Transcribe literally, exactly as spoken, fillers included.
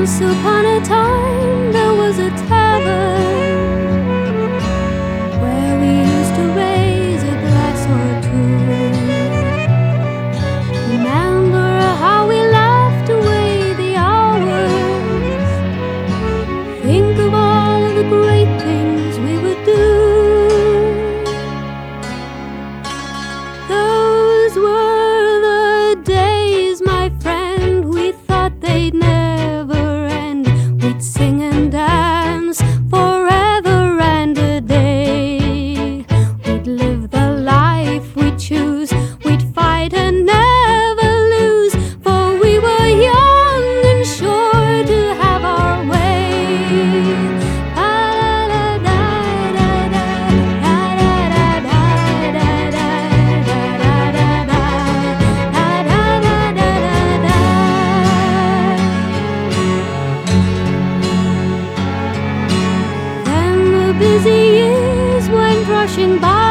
Once upon a time there was a tavern where we used to raise a glass or two. Remember how we laughed away the hours. Think of all the great things we would do. Those were the days, my friend, we thought they'd never end. We'd sing and dance forever and a day. We'd live the life we'd choose. We'd fight and never lose, for we were young and sure to have our way. Then the busy years went rushing by.